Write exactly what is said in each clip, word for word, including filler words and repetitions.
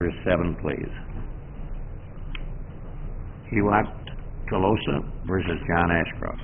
Number seven, please. Hiwot Tolosa versus John Ashcroft.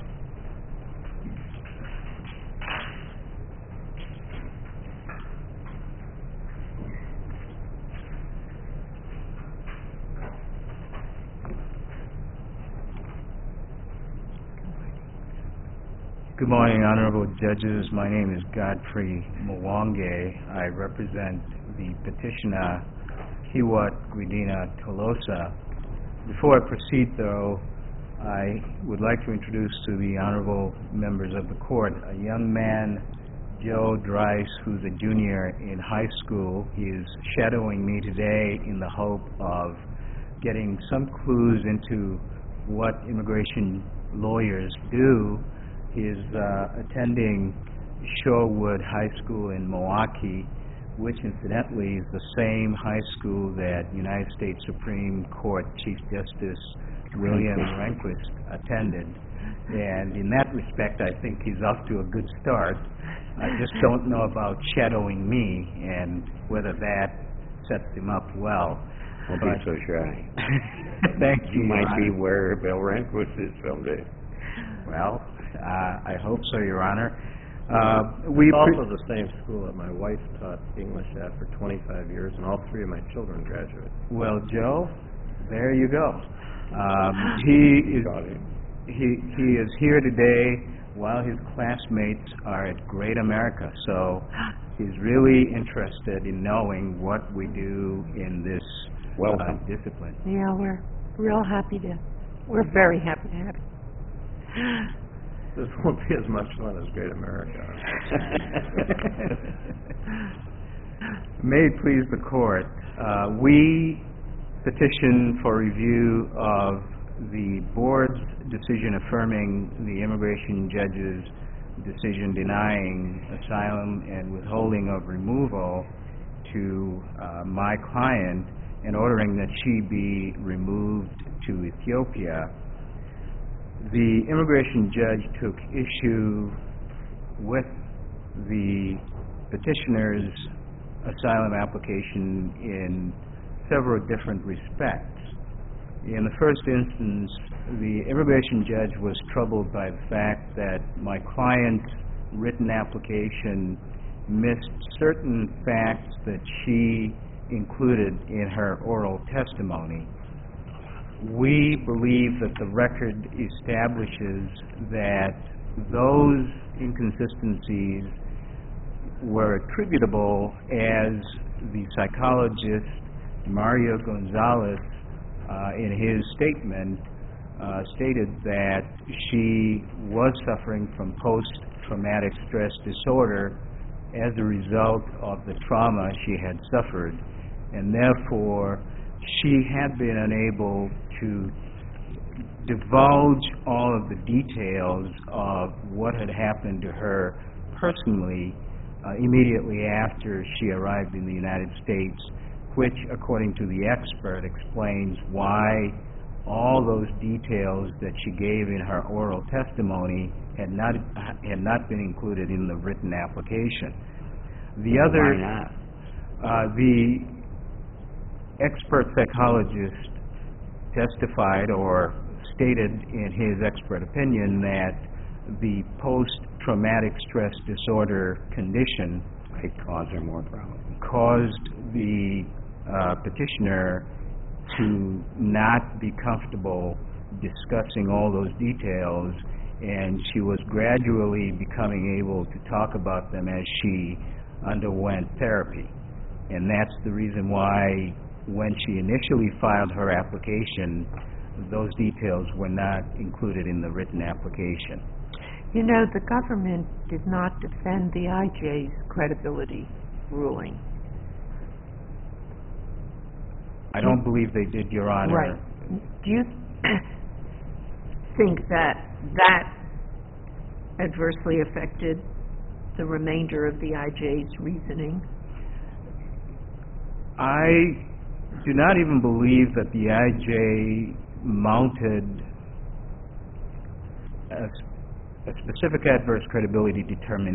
Good morning, honorable judges. My name is Godfrey Mwange. I represent the petitioner Hiwot Guidina Tolosa. Before I proceed, though, I would like to introduce to the honorable members of the court a young man, Joe Dryce, who's a junior in high school. He is shadowing me today in the hope of getting some clues into what immigration lawyers do. He is uh, attending Shorewood High School in Milwaukee, which incidentally is the same high school that United States Supreme Court Chief Justice William Rehnquist attended. And in that respect, I think he's off to a good start. I just don't know about shadowing me and whether that sets him up well. Don't be so shy. Thank you. You might Your be Honor. where Bill Rehnquist is someday. Well, uh, I hope so, Your Honor. Uh, we It's pre- also the same school that my wife taught English at for twenty-five years, and all three of my children graduated. Well, Joe, there you go. Um, he is Got it. he he is here today while his classmates are at Great America. So he's really interested in knowing what we do in this uh, Welcome. discipline. Yeah, we're real happy to, we're very happy to have you. This won't be as much fun as Great America. May it please the court, uh, we petition for review of the board's decision affirming the immigration judge's decision denying asylum and withholding of removal to uh, my client and ordering that she be removed to Ethiopia. The immigration judge took issue with the petitioner's asylum application in several different respects. In the first instance, the immigration judge was troubled by the fact that my client's written application missed certain facts that she included in her oral testimony. We believe that the record establishes that those inconsistencies were attributable as the psychologist Mario Gonzalez uh, in his statement uh, stated that she was suffering from post-traumatic stress disorder as a result of the trauma she had suffered, and therefore she had been unable to divulge all of the details of what had happened to her personally uh, immediately after she arrived in the United States, which, according to the expert, explains why all those details that she gave in her oral testimony had not had not been included in the written application. The other, Why not? uh, the expert psychologist testified or stated in his expert opinion that the post-traumatic stress disorder condition Might cause her more problems. caused the uh, petitioner to not be comfortable discussing all those details, and she was gradually becoming able to talk about them as she underwent therapy. And that's the reason why when she initially filed her application, those details were not included in the written application. You know, the government did not defend the I J's credibility ruling. I don't believe they did, Your Honor. Right. Do you think that that adversely affected the remainder of the I J's reasoning? I do not even believe that the I J mounted a, a specific adverse credibility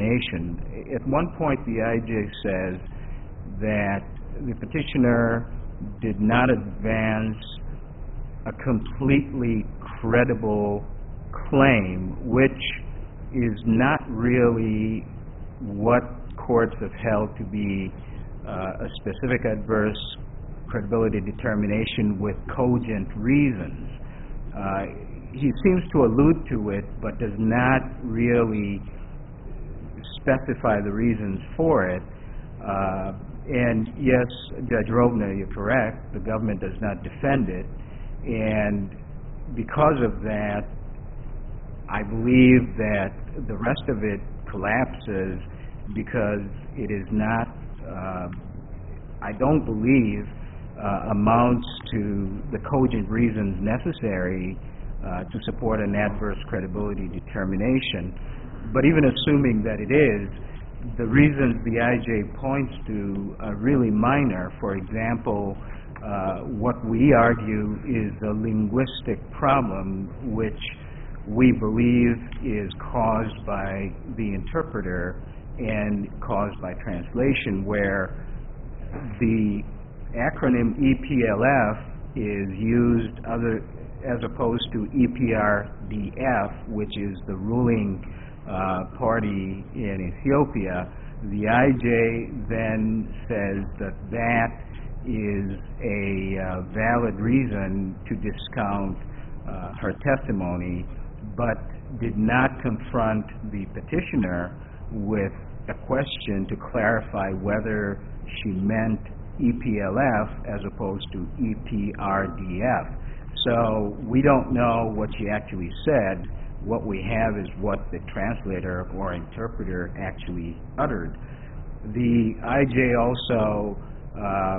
determination. At one point, the I J says that the petitioner did not advance a completely credible claim, which is not really what courts have held to be uh, a specific adverse credibility determination with cogent reasons. Uh, he seems to allude to it, but does not really specify the reasons for it. Uh, and yes, Judge Robner, you're correct, the government does not defend it, and because of that, I believe that the rest of it collapses because it is not, uh, I don't believe, uh, amounts to the cogent reasons necessary uh, to support an adverse credibility determination. But even assuming that it is, the reasons the I J points to are really minor. For example, uh, what we argue is a linguistic problem which we believe is caused by the interpreter and caused by translation, where the acronym E P L F is used other as opposed to E P R D F, which is the ruling uh, party in Ethiopia. The I J then says that that is a uh, valid reason to discount uh, her testimony, but did not confront the petitioner with a question to clarify whether she meant E P L F as opposed to E P R D F. So we don't know what she actually said. What we have is what the translator or interpreter actually uttered. The I J also uh,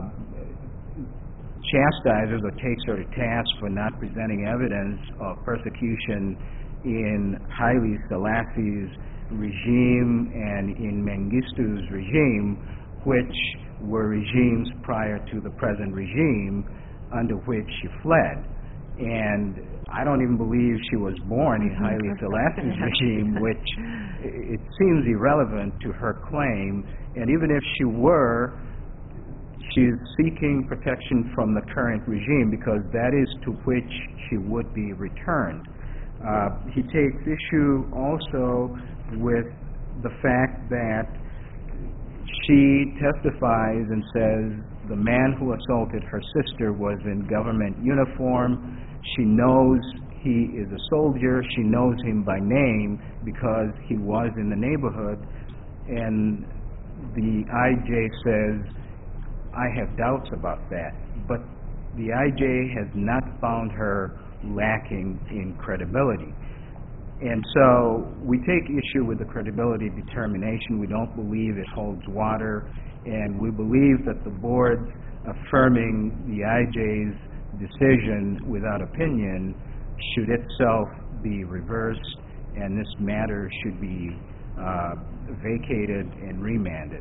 chastises or takes her to task for not presenting evidence of persecution in Haile Selassie's regime and in Mengistu's regime, which were regimes prior to the present regime under which she fled. And I don't even believe she was born in Haile Selassie's regime, which it seems irrelevant to her claim. And even if she were, she's seeking protection from the current regime because that is to which she would be returned. Uh, he takes issue also with the fact that she testifies and says the man who assaulted her sister was in government uniform. She knows he is a soldier. She knows him by name because he was in the neighborhood. And the I J says, I have doubts about that. But the I J has not found her lacking in credibility. And so we take issue with the credibility determination. We don't believe it holds water, and we believe that the board affirming the I J's decision without opinion should itself be reversed, and this matter should be uh, vacated and remanded.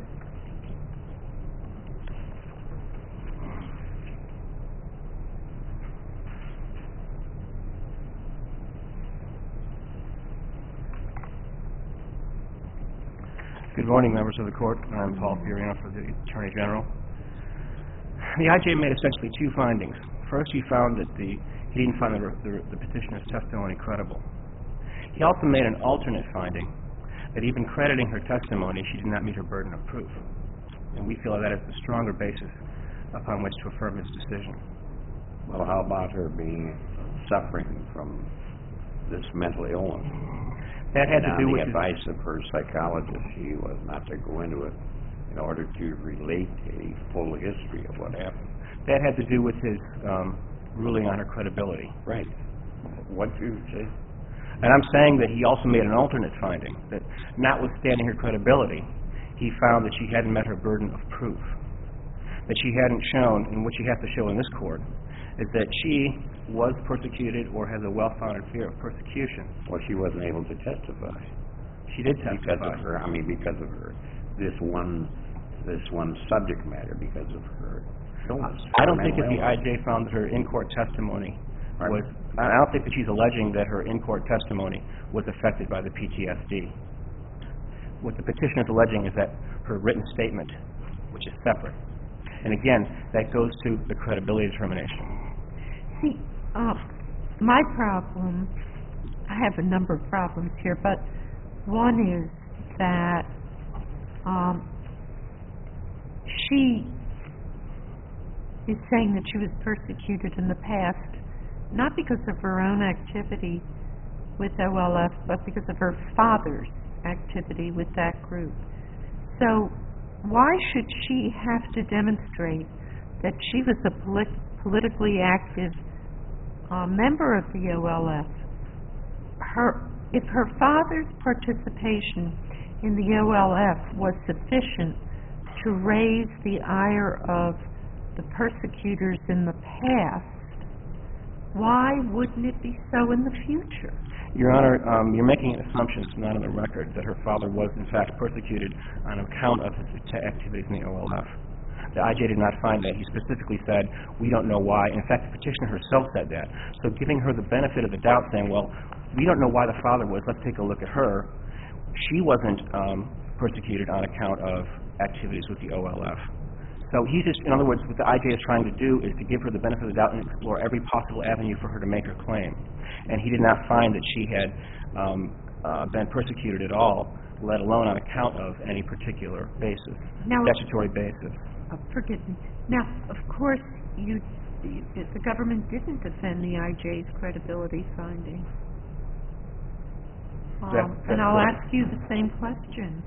Good morning, members of the court. I'm Paul Fiorina for the Attorney General. The I J made essentially two findings. First, he found that the he didn't find the, the, the petitioner's testimony credible. He also made an alternate finding that even crediting her testimony, she did not meet her burden of proof. And we feel that is the stronger basis upon which to affirm his decision. Well, how about her being suffering from this mental illness? That had to do with the advice of her psychologist. She was not to go into it in order to relate a full history of what happened. That had to do with his um, ruling on her credibility. Right. What you say? And I'm saying that he also made an alternate finding, that notwithstanding her credibility, he found that she hadn't met her burden of proof. That she hadn't shown, and what she has to show in this court, is that she was persecuted or has a well-founded fear of persecution. Well, she wasn't able to testify. She did testify. Because of her, I mean, because of her, this one, this one subject matter, because of her illness. I don't think that the I J found that her in-court testimony was, I don't think that she's alleging that her in-court testimony was affected by the P T S D. What the petitioner is alleging is that her written statement, which is separate, And again, that goes to the credibility determination. See, uh, my problem, I have a number of problems here, but one is that um, she is saying that she was persecuted in the past, not because of her own activity with O L F, but because of her father's activity with that group. So why should she have to demonstrate that she was a polit- politically active uh, member of the O L F? Her, if her father's participation in the O L F was sufficient to raise the ire of the persecutors in the past, why wouldn't it be so in the future? Your Honor, um, you're making an assumption, it's not on the record, that her father was in fact persecuted on account of his activities in the O L F. The I J did not find that. He specifically said, we don't know why. In fact, the petitioner herself said that. So giving her the benefit of the doubt, saying, well, we don't know why the father was, let's take a look at her. She wasn't um, persecuted on account of activities with the O L F. So he's just, in other words, what the I J is trying to do is to give her the benefit of the doubt and explore every possible avenue for her to make her claim. And he did not find that she had um, uh, been persecuted at all, let alone on account of any particular basis, now, statutory basis. Oh, forgive me. Now, of course, you, the, the government didn't defend the I J's credibility finding. Um, That- and that's I'll correct. ask you the same question.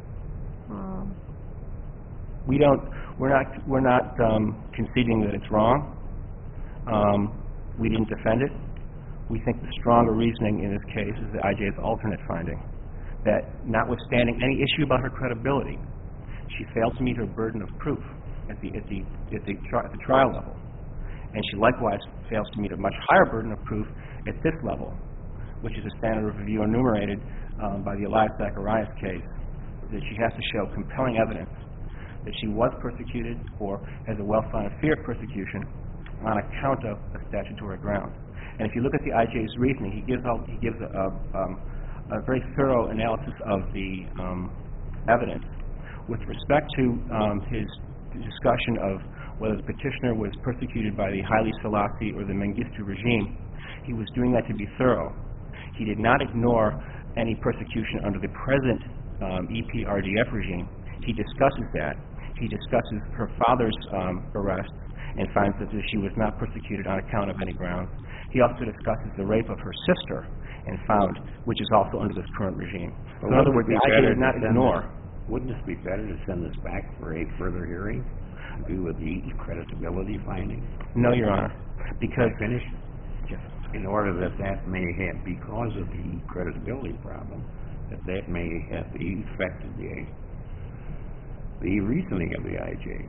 Um, We don't, we're not, we're not um, conceding that it's wrong. Um, we didn't defend it. We think the stronger reasoning in this case is the I J's alternate finding, that notwithstanding any issue about her credibility, she failed to meet her burden of proof at the, at the, at the, tri- at the trial level. And she likewise fails to meet a much higher burden of proof at this level, which is a standard of review enumerated um, by the Elias Zacharias case, that she has to show compelling evidence that she was persecuted or has a well-founded fear of persecution on account of a statutory ground. And if you look at the I J's reasoning, he gives out, he gives a, a, um, a very thorough analysis of the um, evidence. With respect to um, his discussion of whether the petitioner was persecuted by the Haile Selassie or the Mengistu regime, he was doing that to be thorough. He did not ignore any persecution under the present um, E P R D F regime. He discusses that. He discusses her father's um, arrest and finds that she was not persecuted on account of any grounds. He also discusses the rape of her sister and found, which is also under this current regime. So in other words, the I J did not ignore. Wouldn't this be better to send this back for a further hearing to do with the credibility findings? No, Your Honor, because Finish? yes. In order that that may have, because of the credibility problem, that that may have affected the, the reasoning of the I J.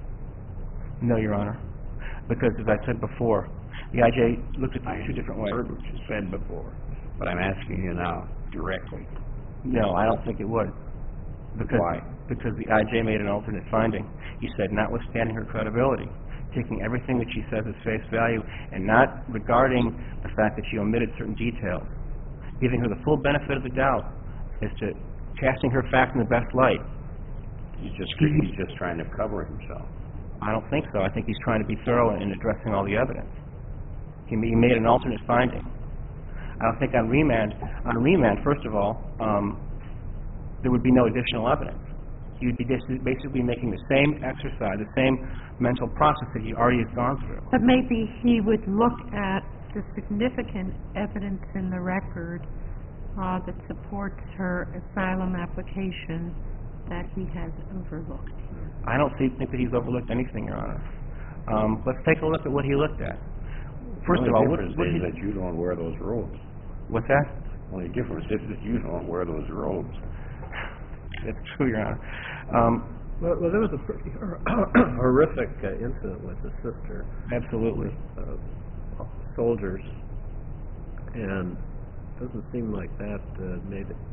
No, Your Honor, because as I said before, the I J looked at I it two different ways. heard what you said before, but I'm asking you now directly. No, I don't think it would. Because, Why? Because the I J made an alternate finding. He said, notwithstanding her credibility, taking everything that she says as face value and not regarding the fact that she omitted certain details, giving her the full benefit of the doubt as to casting her facts in the best light. He's just, he's just trying to cover himself. I don't think so. I think he's trying to be thorough in addressing all the evidence. He, he made an alternate finding. I don't think on remand, on remand, first of all, um, there would be no additional evidence. He would be basically making the same exercise, the same mental process that he already has gone through. but maybe he would look at the significant evidence in the record uh, that supports her asylum application that he has overlooked. I don't see, think that he's overlooked anything, Your Honor. Um, let's take a look at what he looked at. First The of all, only what, difference what is he, that you don't wear those robes. what's that? Only difference is that you don't wear those robes. That's true, Your Honor. Um, Well, well, there was a pretty hor- horrific uh, incident with the sister, absolutely. uh, soldiers, and it doesn't seem like that uh, made it.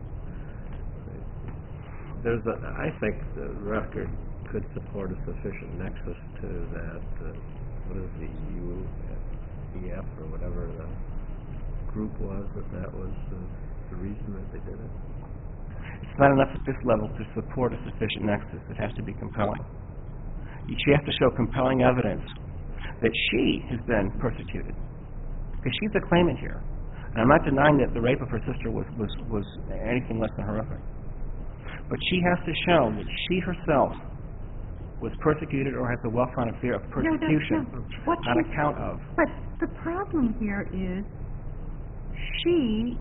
There's a, I think the record could support a sufficient nexus to that. Uh, what is the U E F or whatever the group was, that that was uh, the reason that they did it. It's not enough at this level to support a sufficient nexus. It has to be compelling. She has to show compelling evidence that she has been persecuted, because she's the claimant here. And I'm not denying that the rape of her sister was, was, was anything less than horrific. But she has to show that she herself was persecuted or has a well-founded fear of persecution no, no, no. What on she's- account of. But the problem here is she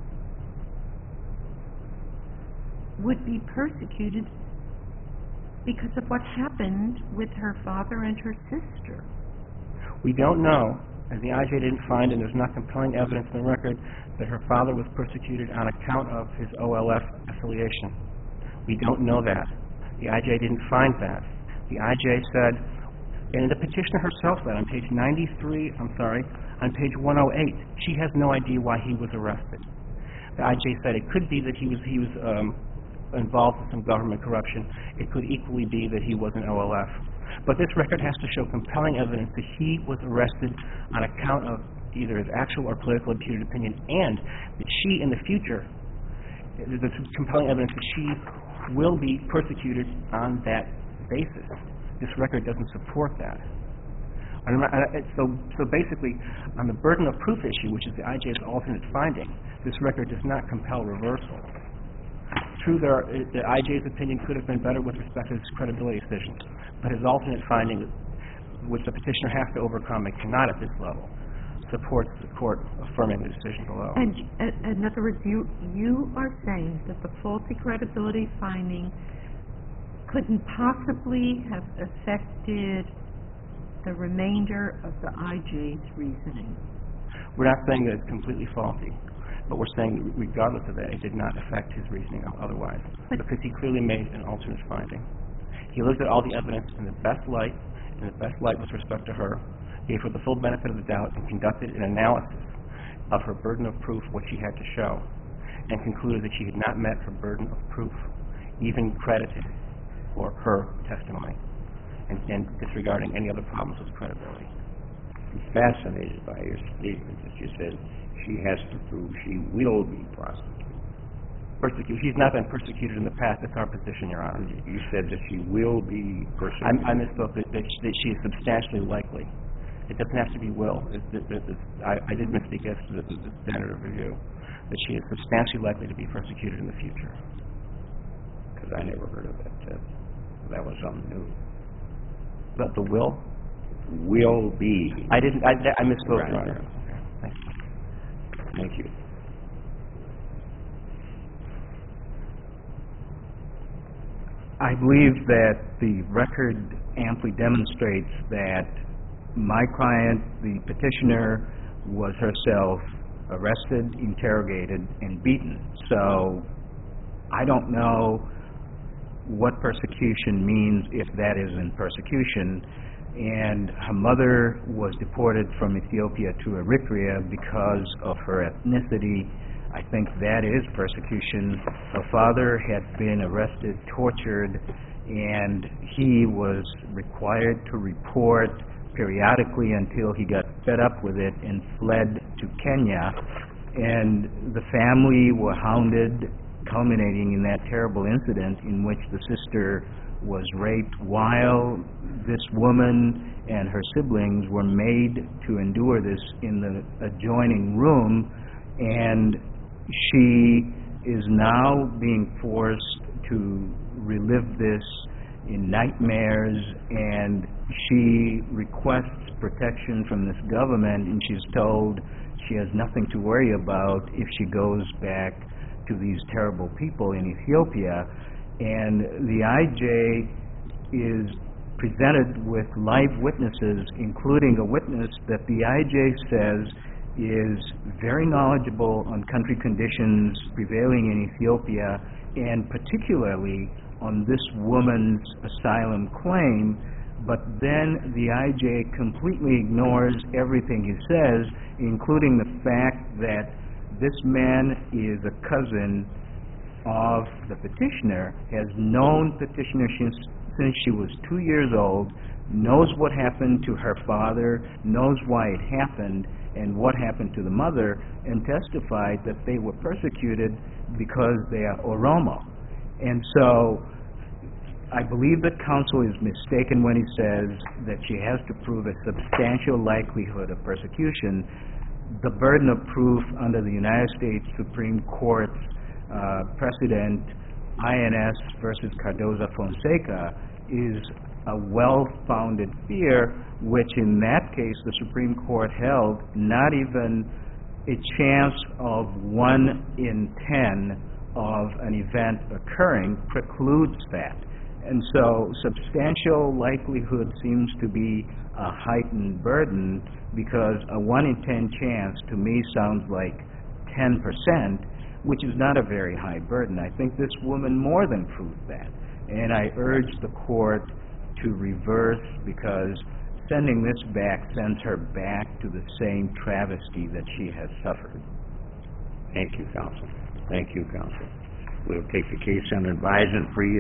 would be persecuted because of what happened with her father and her sister. We don't know, as the I J didn't find, and there's not compelling evidence in the record, that her father was persecuted on account of his O L F affiliation. We don't know that. The I J didn't find that. The I J said, and the petitioner herself said on page ninety-three, I'm sorry, on page one oh eight, she has no idea why he was arrested. The I J said it could be that he was he was um, involved in some government corruption. It could equally be that he was an O L F. But this record has to show compelling evidence that he was arrested on account of either his actual or political imputed opinion, and that she in the future, there's compelling evidence that she will be persecuted on that basis. This record doesn't support that. And so, so basically, on the burden of proof issue, which is the I J's alternate finding, this record does not compel reversal. True, there are, the I J's opinion could have been better with respect to his credibility decisions, but his alternate finding, which the petitioner has to overcome and cannot at this level, supports the court affirming the decision below. And uh, in other words, you you are saying that the faulty credibility finding couldn't possibly have affected the remainder of the I J's reasoning. We're not saying that it's completely faulty, but we're saying that regardless of that, it did not affect his reasoning otherwise, But because he clearly made an alternate finding. He looked at all the evidence in the best light, in the best light with respect to her, gave her the full benefit of the doubt, and conducted an analysis of her burden of proof, what she had to show, and concluded that she had not met her burden of proof, even credited for her testimony, and, and disregarding any other problems with credibility. I'm fascinated by your statement that you said she has to prove she will be prosecuted. Persecuted. She's not been persecuted in the past. That's our position, Your Honor. You said that she will be persecuted. I, I misspoke. That, that, she, that she is substantially likely. It doesn't have to be will. It, it, it, it, I, I did misspeak as to the, the standard of review. That she is substantially likely to be persecuted in the future. Because I never heard of that. Uh, that was something new. But the will? Will be. I didn't. I, I misspoke, Right. Your Honor. Okay. Thank you. Thank you. I believe that the record amply demonstrates that my client, the petitioner, was herself arrested, interrogated, and beaten. So I don't know what persecution means if that isn't persecution. And her mother was deported from Ethiopia to Eritrea because of her ethnicity. I think that is persecution. Her father had been arrested, tortured, and he was required to report periodically until he got fed up with it and fled to Kenya. And the family were hounded, culminating in that terrible incident in which the sister was raped while this woman and her siblings were made to endure this in the adjoining room, and she is now being forced to relive this in nightmares, and she requests protection from this government, and she's told she has nothing to worry about if she goes back to these terrible people in Ethiopia. And the I J is presented with live witnesses, including a witness that the I J says is very knowledgeable on country conditions prevailing in Ethiopia, and particularly on this woman's asylum claim. But then the I J completely ignores everything he says, including the fact that this man is a cousin of the petitioner, has known petitioner since, since she was two years old, knows what happened to her father, knows why it happened, and what happened to the mother, and testified that they were persecuted because they are Oromo. And so I believe that counsel is mistaken when he says that she has to prove a substantial likelihood of persecution. The burden of proof under the United States Supreme Court's uh, precedent, I N S versus Cardoza-Fonseca, is a well-founded fear, which in that case the Supreme Court held not even a chance of one in ten of an event occurring precludes that. And so substantial likelihood seems to be a heightened burden, because a one in ten chance to me sounds like ten percent, which is not a very high burden. I think this woman more than proved that. And I urge the court to reverse, because sending this back sends her back to the same travesty that she has suffered. Thank you, counsel. Thank you, counsel. We'll take the case under advisement for you.